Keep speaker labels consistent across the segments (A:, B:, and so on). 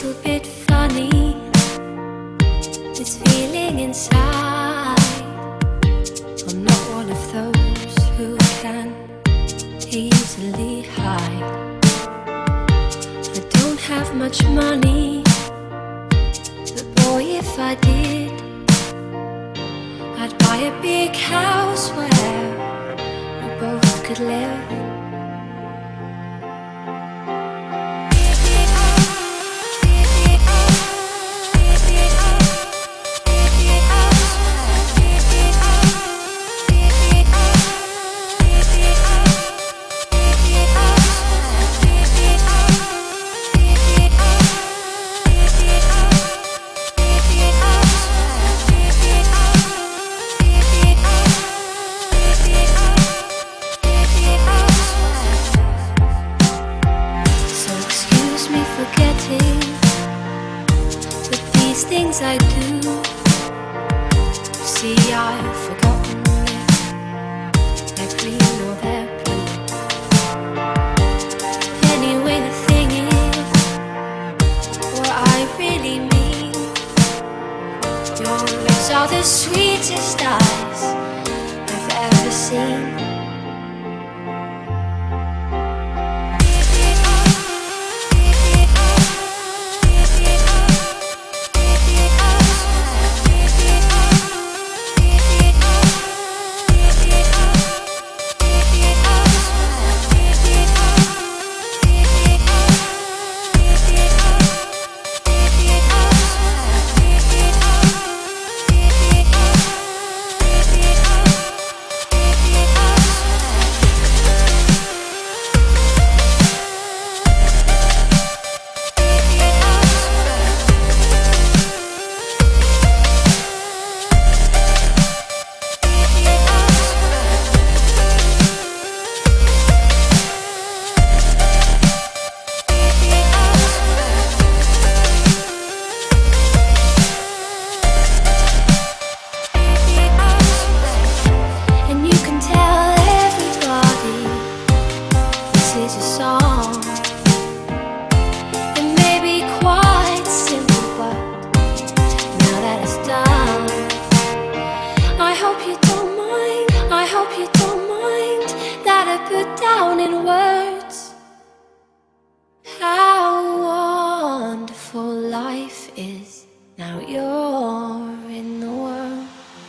A: little bit funny, this feeling inside. I'm not one of those who can easily hide. I don't have much money, but boy, if I did, I'd buy a big house where we both could live. Things I do, see, I've forgotten if they're green or they're blue. Anyway, the thing is, what I really mean, your lips are the sweetest eyes I've ever seen. Down in words how wonderful life is. Now you're in the world.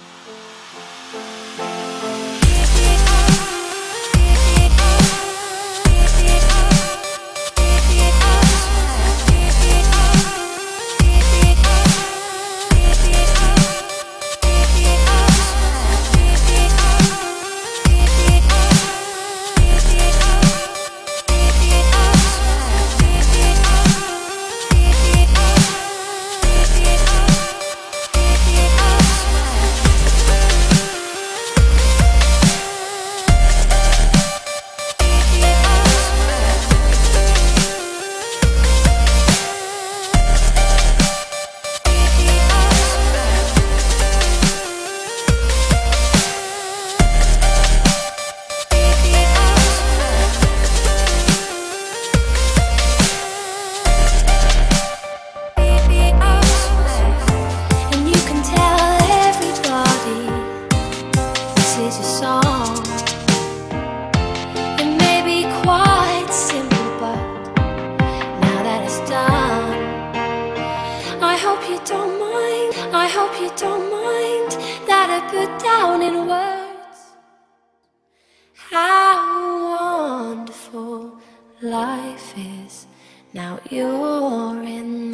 A: I hope you don't mind that I put down in words how wonderful life is. Now you're in